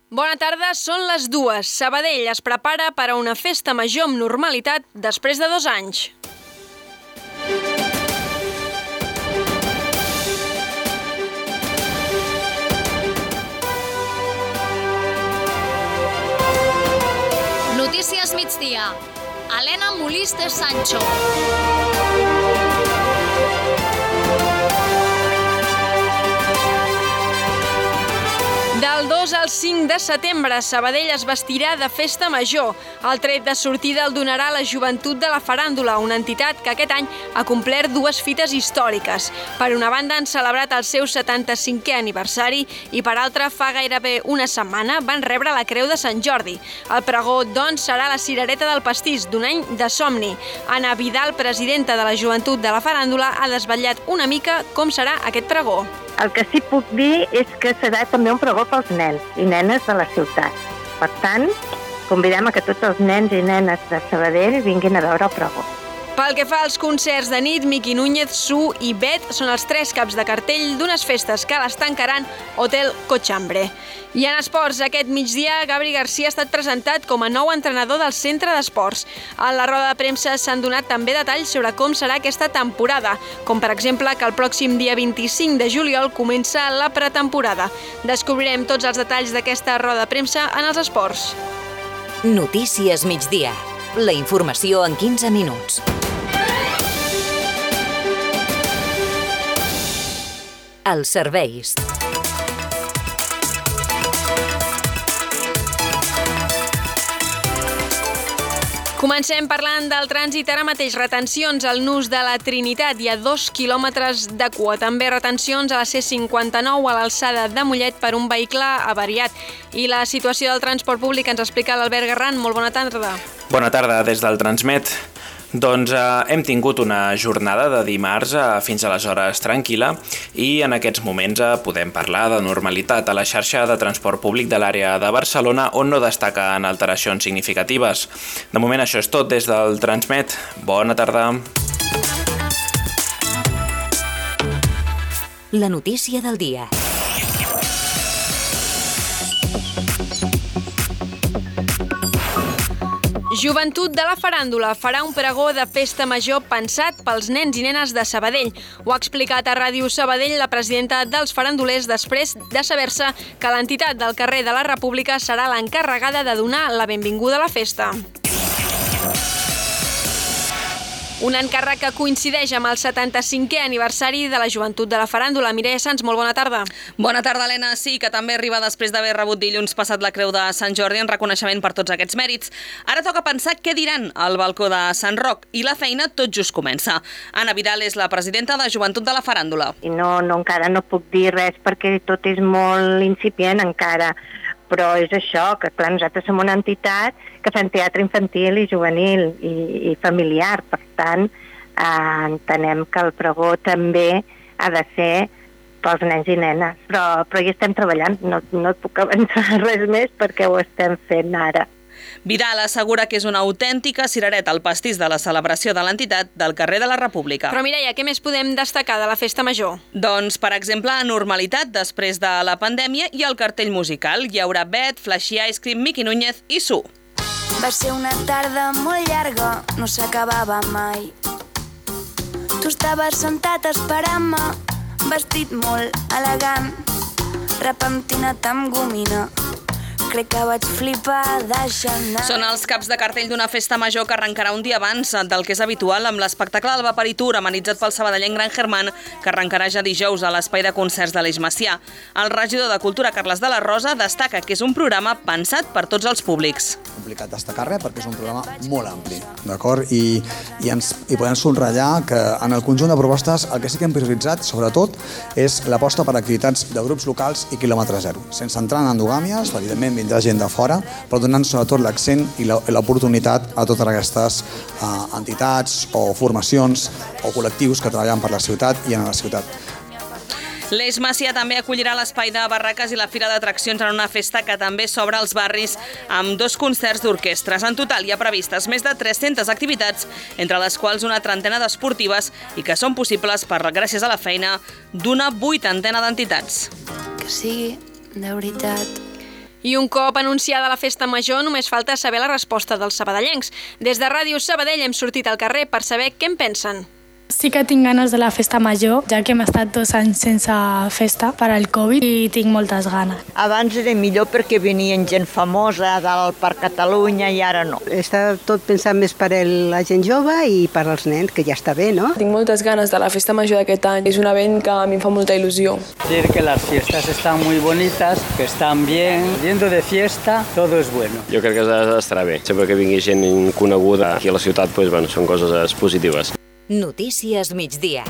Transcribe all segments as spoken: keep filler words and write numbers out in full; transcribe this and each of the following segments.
Bona tarda, són les dues. Sabadell es prepara per a una festa major amb normalitat després de dos anys. Notícies migdia. Helena Molist de Sancho. Del dos al cinc de setembre, Sabadell es vestirà de festa major. El tret de sortida el donarà la Joventut de la Faràndula, una entitat que aquest any ha complert dues fites històriques. Per una banda, han celebrat el seu setanta-cinquè aniversari i per altra, fa gairebé una setmana, van rebre la Creu de Sant Jordi. El pregó, doncs, serà la cirereta del pastís d'un any de somni. Anna Vidal, presidenta de la Joventut de la Faràndula, ha desvetllat una mica com serà aquest pregó. El que sí puc dir és que serà també un pregó pels nens i nenes de la ciutat. Per tant, convidem a que tots els nens i nenes de Sabadell vinguin a veure el pregó. Pel que fa als concerts de nit, Miqui Núñez, Su i Bet són els tres caps de cartell d'unes festes que les tancaran Hotel Cochambre. I en esports, aquest migdia, Gabri Garcia ha estat presentat com a nou entrenador del Centre d'Esports. A la roda de premsa s'han donat també detalls sobre com serà aquesta temporada, com per exemple que el pròxim dia vint-i-cinc de juliol comença la pretemporada. Descobrirem tots els detalls d'aquesta roda de premsa en els esports. Notícies migdia. La informació en quinze minuts. Els serveis. Comencem parlant del trànsit. Ara mateix retencions al nus de la Trinitat. Hi ha dos quilòmetres de cua. També retencions a la C cinquanta-nou a l'alçada de Mollet per un vehicle avariat. I la situació del transport públic ens explica l'Albert Garran. Molt bona tarda. Bona tarda des del Transmet. Doncs eh, hem tingut una jornada de dimarts eh, fins aleshores tranquil·la i en aquests moments eh, podem parlar de normalitat a la xarxa de transport públic de l'àrea de Barcelona, on no destaquen alteracions significatives. De moment això és tot des del Transmet. Bona tarda. La notícia del dia. Joventut de la Faràndula farà un pregó de festa major pensat pels nens i nenes de Sabadell. Ho ha explicat a Ràdio Sabadell la presidenta dels farandulers després de saber-se que l'entitat del carrer de la República serà l'encarregada de donar la benvinguda a la festa. Un encàrrec que coincideix amb el setanta-cinquè aniversari de la Joventut de la Faràndula. Mireia Sans, molt bona tarda. Bona tarda, Helena. Sí, que també arriba després d'haver rebut dilluns passat la Creu de Sant Jordi en reconeixement per tots aquests mèrits. Ara toca pensar què diran al balcó de Sant Roc i la feina tot just comença. Anna Vidal és la presidenta de Joventut de la Faràndula. I no, no, encara no puc dir res perquè tot és molt incipient encara. Però és això, que clar, nosaltres som una entitat que fem teatre infantil i juvenil i, i familiar. Per tant, eh, entenem que el pregó també ha de ser pels nens i nenes. Però, però hi estem treballant, no, no et puc avançar res més perquè ho estem fent ara. Vidal assegura que és una autèntica cirereta al pastís de la celebració de l'entitat del carrer de la República. Però Mireia, què més podem destacar de la festa major? Doncs, per exemple, normalitat després de la pandèmia i el cartell musical. Hi haurà Bet, Flashy Ice Cream, Miqui Núñez i Su. Va ser una tarda molt llarga, no s'acabava mai. Tu estaves sentat esperant-me, vestit molt elegant, repentinat amb gomina. Crec que vaig flipar deixant-ne. Són els caps de cartell d'una festa major que arrencarà un dia abans del que és habitual amb l'espectacle del Vaporitur amenitzat pel sabadellenc Gran Germán, que arrencarà ja dijous a l'espai de concerts de l'Eix Macià. El regidor de Cultura, Carles de la Rosa, destaca que és un programa pensat per tots els públics. Complicat destacar res perquè és un programa molt ampli, d'acord? I, i, ens, i podem subratllar que en el conjunt de propostes el que sí que hem prioritzat, sobretot, és l'aposta per activitats de grups locals i quilòmetre zero, sense entrar en endogàmies, evidentment vindrà gent de fora, però donant sobretot l'accent i l'oportunitat a totes aquestes uh, entitats o formacions o col·lectius que treballen per la ciutat i en la ciutat. L'Eix Macià també acollirà l'espai de barraques i la fira d'atraccions en una festa que també s'obre als barris amb dos concerts d'orquestres. En total hi ha previstes més de tres-centes activitats, entre les quals una trentena d'esportives i que són possibles per gràcies a la feina d'una vuitantena d'entitats. Que sigui de veritat. I un cop anunciada la festa major, només falta saber la resposta dels sabadellencs. Des de Ràdio Sabadell hem sortit al carrer per saber què en pensen. Sí que tinc ganes de la festa major, ja que hem estat dos anys sense festa per al Covid i tinc moltes ganes. Abans era millor perquè venien gent famosa dalt per Catalunya i ara no. Està tot pensat més per la gent jove i per als nens, que ja està bé, ¿no? Tinc moltes ganes de la festa major d'aquest any. És un event que a mi em fa molta il·lusió. Decir que las fiestas están muy bonitas, que están bien. Yendo de fiesta, todo es bueno. Jo crec que estarà bé. Sempre que vingui gent coneguda aquí a la ciutat, pues, bueno, són coses positives. Notícies migdia.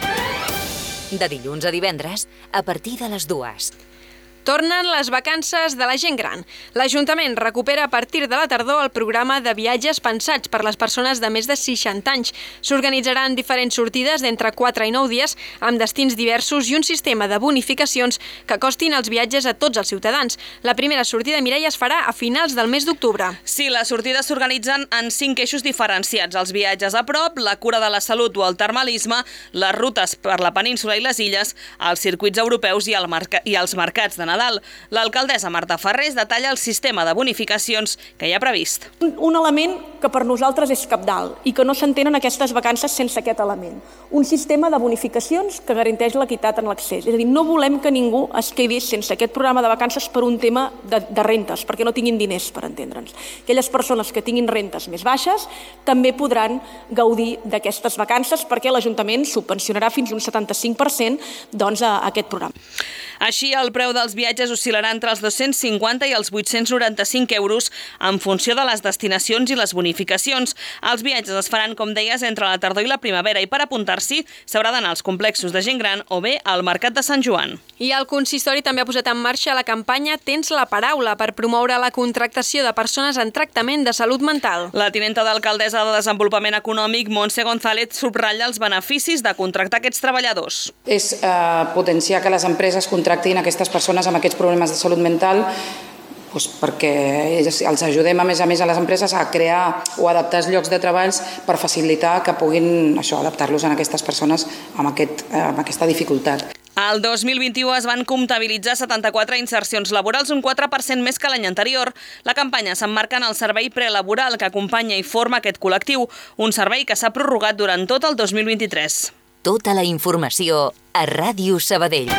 De dilluns a divendres, a partir de les dues. Tornen les vacances de la gent gran. L'Ajuntament recupera a partir de la tardor el programa de viatges pensats per les persones de més de seixanta anys. S'organitzaran diferents sortides d'entre quatre i nou dies amb destins diversos i un sistema de bonificacions que costin els viatges a tots els ciutadans. La primera sortida, Mireia, es farà a finals del mes d'octubre. Sí, les sortides s'organitzen en cinc eixos diferenciats. Els viatges a prop, la cura de la salut o el termalisme, les rutes per la península i les illes, els circuits europeus i, el marca i els mercats de Nadal. L'alcaldessa Marta Ferrés detalla el sistema de bonificacions que hi ha previst. Un, un element que per nosaltres és cabdal i que no s'entenen aquestes vacances sense aquest element. Un sistema de bonificacions que garanteix l'equitat en l'accés. És a dir, no volem que ningú es quedi sense aquest programa de vacances per un tema de, de rentes, perquè no tinguin diners, per entendre'ns. Aquelles persones que tinguin rentes més baixes també podran gaudir d'aquestes vacances perquè l'Ajuntament subvencionarà fins a un setanta-cinc per cent doncs, a aquest programa. Així, el preu dels viatges oscil·larà entre els dos-cents cinquanta i els vuit-cents noranta-cinc euros en funció de les destinacions i les bonificacions. Els viatges es faran, com deies, entre la tardor i la primavera i per apuntar-s'hi s'haurà d'anar als complexos de gent gran o bé al Mercat de Sant Joan. I el consistori també ha posat en marxa la campanya Tens la paraula per promoure la contractació de persones en tractament de salut mental. La tinenta d'alcaldessa de Desenvolupament Econòmic, Montse González, subratlla els beneficis de contractar aquests treballadors. És eh, potenciar que les empreses contractin aquestes persones amb aquests problemes de salut mental doncs perquè els ajudem a més a més a les empreses a crear o adaptar els llocs de treballs per facilitar que puguin això, adaptar-los a aquestes persones amb, aquest, amb aquesta dificultat. El dos mil vint-i-u es van comptabilitzar setanta-quatre insercions laborals, un quatre per cent més que l'any anterior. La campanya s'emmarca en el servei prelaboral que acompanya i forma aquest col·lectiu, un servei que s'ha prorrogat durant tot el dos mil vint-i-tres. Tota la informació a Ràdio Sabadell.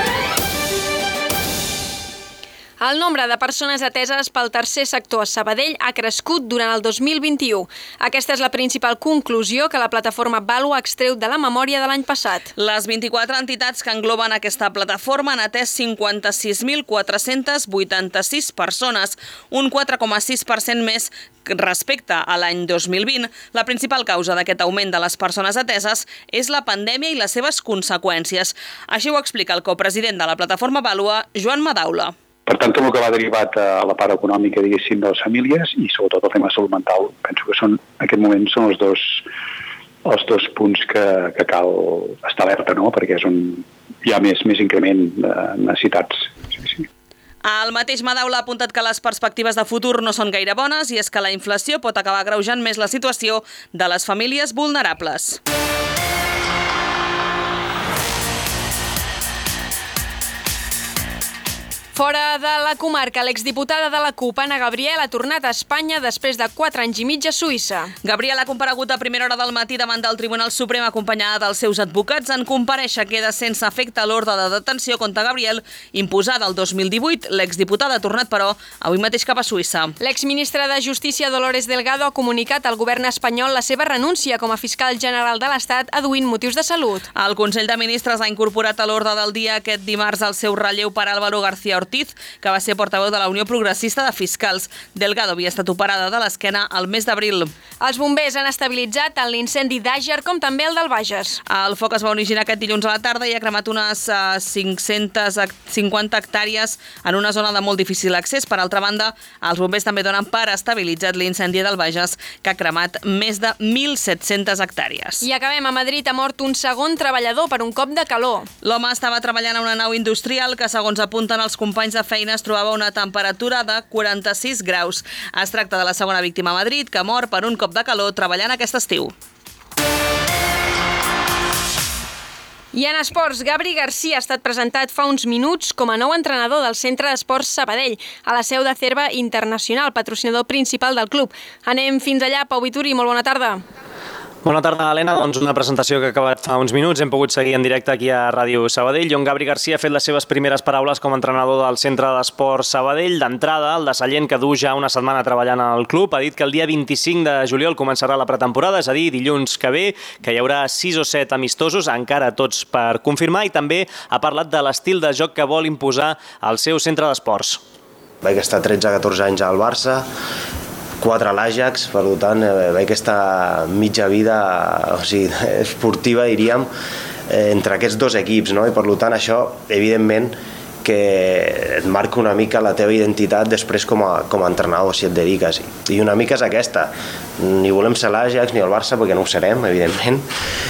El nombre de persones ateses pel tercer sector a Sabadell ha crescut durant el dos mil vint-i-u. Aquesta és la principal conclusió que la plataforma Valu extreu de la memòria de l'any passat. Les vint-i-quatre entitats que engloben aquesta plataforma han atès cinquanta-sis mil quatre-cents vuitanta-sis persones, un quatre coma sis per cent més respecte a l'any dos mil vint. La principal causa d'aquest augment de les persones ateses és la pandèmia i les seves conseqüències. Així ho explica el copresident de la plataforma Valu, Joan Madaula. Per tant, tot el que va derivat a la part econòmica, diguéssim, de les famílies i sobretot el tema de salut mental, penso que són, en aquest moment són els dos, els dos punts que, que cal estar alerta, no? Perquè és on hi ha més, més increment de necessitats. Sí, sí. El mateix Madaula ha apuntat que les perspectives de futur no són gaire bones i és que la inflació pot acabar agreujant més la situació de les famílies vulnerables. Fora de la comarca, l'exdiputada de la CUP, Anna Gabriel, ha tornat a Espanya després de quatre anys i mig a Suïssa. Gabriel ha comparegut a primera hora del matí davant del Tribunal Suprem acompanyada dels seus advocats. En comparèixer queda sense efecte l'ordre de detenció contra Gabriel imposada el dos mil divuit. L'exdiputada ha tornat, però, avui mateix cap a Suïssa. L'exministra de Justícia, Dolores Delgado, ha comunicat al govern espanyol la seva renúncia com a fiscal general de l'Estat, aduint motius de salut. El Consell de Ministres ha incorporat a l'ordre del dia aquest dimarts el seu relleu per Álvaro García Ortiz, que va ser portaveu de la Unió Progressista de Fiscals. Delgado havia estat operada de l'esquena el mes d'abril. Els bombers han estabilitzat tant l'incendi d'Àger com també el del Bages. El foc es va originar aquest dilluns a la tarda i ha cremat unes uh, cinc-centes cinquanta hectàrees en una zona de molt difícil accés. Per altra banda, els bombers també donen per estabilitzat l'incendi del Bages, que ha cremat més de mil set-centes hectàrees. I acabem. A Madrid ha mort un segon treballador per un cop de calor. L'home estava treballant a una nau industrial que, segons apunten els companys de feina, es trobava a una temperatura de quaranta-sis graus. Es tracta de la segona víctima a Madrid que mor per un cop de calor treballant aquest estiu. I en esports, Gabri Garcia ha estat presentat fa uns minuts com a nou entrenador del Centre d'Esports Sabadell, a la seu de Cerva Internacional, patrocinador principal del club. Anem fins allà. Pau Vituri, molt bona tarda. Bona tarda, Helena. Doncs una presentació que ha acabat fa uns minuts. Hem pogut seguir en directe aquí a Ràdio Sabadell, on Gabri Garcia ha fet les seves primeres paraules com a entrenador del Centre d'Esports Sabadell. D'entrada, el de Sallent, que du ja una setmana treballant al club, ha dit que el dia vint-i-cinc de juliol començarà la pretemporada, és a dir, dilluns que ve, que hi haurà sis o set amistosos, encara tots per confirmar, i també ha parlat de l'estil de joc que vol imposar al seu centre d'esports. Vaig estar tretze a catorze anys al Barça, quatre a l'Ajax, per tant, vaig estar mitja vida, o sigui, esportiva, diríem, entre aquests dos equips, no? I per tant, això, evidentment, que et marca una mica la teva identitat després com a, com a entrenador, si et dediques. I una mica és aquesta. Ni volem ser l'Ajax ni el Barça, perquè no ho serem, evidentment,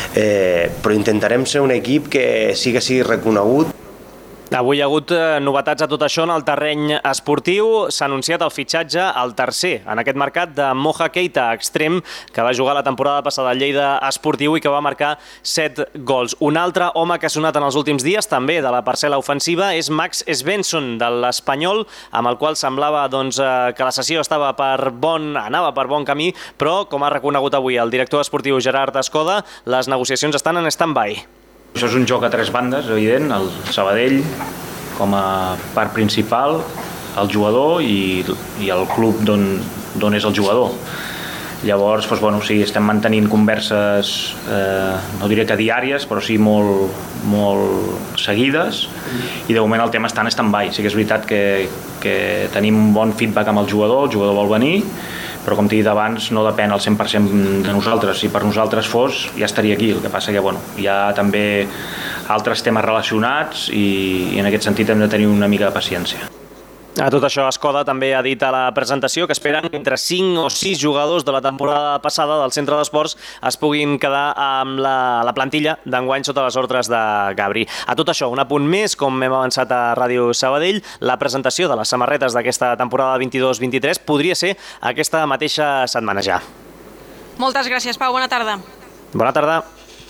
eh, però intentarem ser un equip que sí que sigui reconegut. Avui hi ha hagut novetats a tot això en el terreny esportiu. S'ha anunciat el fitxatge al tercer en aquest mercat de Moja Keita, extrem, que va jugar la temporada passada al Lleida Esportiu i que va marcar set gols. Un altre home que ha sonat en els últims dies, també de la parcel·la ofensiva, és Max Svensson, de l'Espanyol, amb el qual semblava doncs, que la sessió estava per bon, anava per bon camí, però, com ha reconegut avui el director esportiu Gerard Escoda, les negociacions estan en stand-by. Això és un joc a tres bandes, evident, el Sabadell com a part principal, el jugador i, i el club d'on és el jugador. Llavors, doncs, bueno, sí, estem mantenint converses, eh, no diré que diàries, però sí molt, molt seguides, i de moment el tema està en stand-by. Sí que és veritat que, que tenim un bon feedback amb el jugador, el jugador vol venir, però com t'he dit abans, no depèn al cent per cent de nosaltres. Si per nosaltres fos, ja estaria aquí. El que passa que bueno, hi ha també altres temes relacionats i, i en aquest sentit hem de tenir una mica de paciència. A tot això, Escoda també ha dit a la presentació que esperen que entre cinc o sis jugadors de la temporada passada del Centre d'Esports es puguin quedar amb la, la plantilla d'enguany sota les ordres de Gabri. A tot això, un apunt més, com hem avançat a Ràdio Sabadell, la presentació de les samarretes d'aquesta temporada vint-i-dos vint-i-tres podria ser aquesta mateixa setmana ja. Moltes gràcies, Pau. Bona tarda. Bona tarda.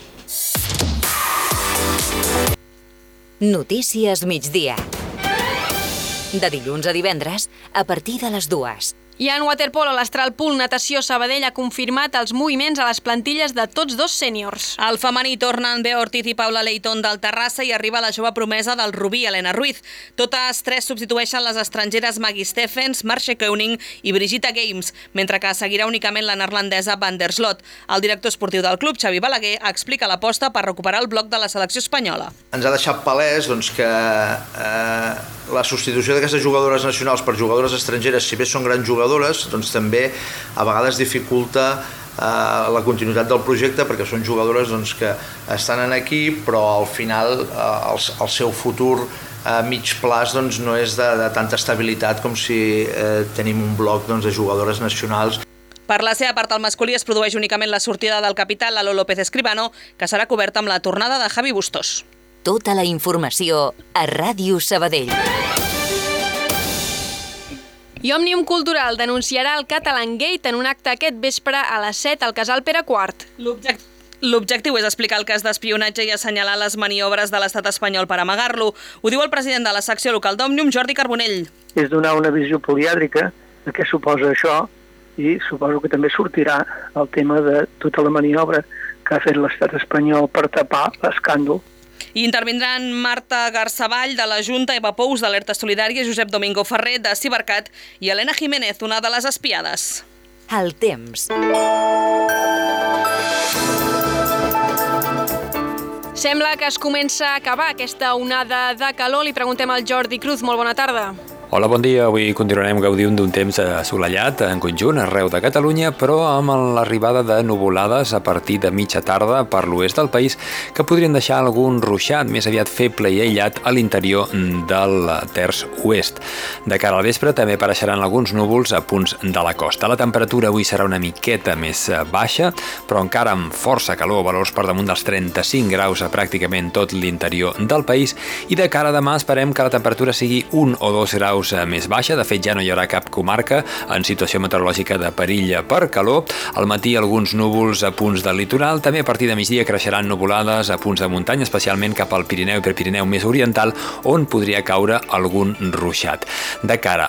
Notícies migdia. De dilluns a divendres, a partir de les dues. I en waterpolo, l'Astral Pool Natació Sabadell ha confirmat els moviments a les plantilles de tots dos sèniors. Al femení tornen Bea Ortiz i Paula Leighton del Terrassa i arriba la jove promesa del Rubí, Helena Ruiz. Totes tres substitueixen les estrangeres Maggie Stephens, Marcia Koenig i Brigitte Games, mentre que seguirà únicament la neerlandesa Van der Slot. El director esportiu del club, Xavi Balaguer, explica l'aposta per recuperar el bloc de la selecció espanyola. Ens ha deixat palès doncs, que eh, la substitució d'aquestes jugadores nacionals per jugadores estrangeres, si bé són grans jugadores, doncs també a vegades dificulta eh, la continuïtat del projecte, perquè són jugadores doncs, que estan aquí, però al final eh, el, el seu futur a mig plaç doncs, no és de, de tanta estabilitat com si eh, tenim un bloc doncs, de jugadores nacionals. Per la seva part, al masculí es produeix únicament la sortida del capità Lalo López Escribano, que serà coberta amb la tornada de Javi Bustos. Tota la informació a Ràdio Sabadell. I Òmnium Cultural denunciarà el Catalan Gate en un acte aquest vespre a les set al Casal Pere quart. L'objectiu és explicar el cas d'espionatge i assenyalar les maniobres de l'estat espanyol per amagar-lo. Ho diu el president de la secció local d'Òmnium, Jordi Carbonell. És donar una visió polièdrica de què suposa això i suposo que també sortirà el tema de tota la maniobra que ha fet l'estat espanyol per tapar l'escàndol. I intervindran Marta Garzavall de la Junta, Eva Pous d'Alerta Solidària, Josep Domingo Ferrer de Cibercat i Helena Jiménez, una de les espiades. El temps. Sembla que es comença a acabar aquesta onada de calor. Li preguntem al Jordi Cruz. Molt bona tarda. Hola, bon dia. Avui continuarem gaudint d'un temps assolellat en conjunt arreu de Catalunya, però amb l'arribada de nuvolades a partir de mitja tarda per l'oest del país que podrien deixar algun ruixat més aviat feble i aïllat a l'interior del terç oest. De cara al vespre també apareixeran alguns núvols a punts de la costa. La temperatura avui serà una miqueta més baixa, però encara amb força calor, valors per damunt dels trenta-cinc graus a pràcticament tot l'interior del país, i de cara a demà esperem que la temperatura sigui un o dos graus Pirineus més baixa. De fet, ja no hi haurà cap comarca en situació meteorològica de perill per calor. Al matí alguns núvols a punts del litoral. També a partir de migdia creixeran nuvolades a punts de muntanya, especialment cap al Pirineu i Prepirineu més oriental, on podria caure algun ruixat. De cara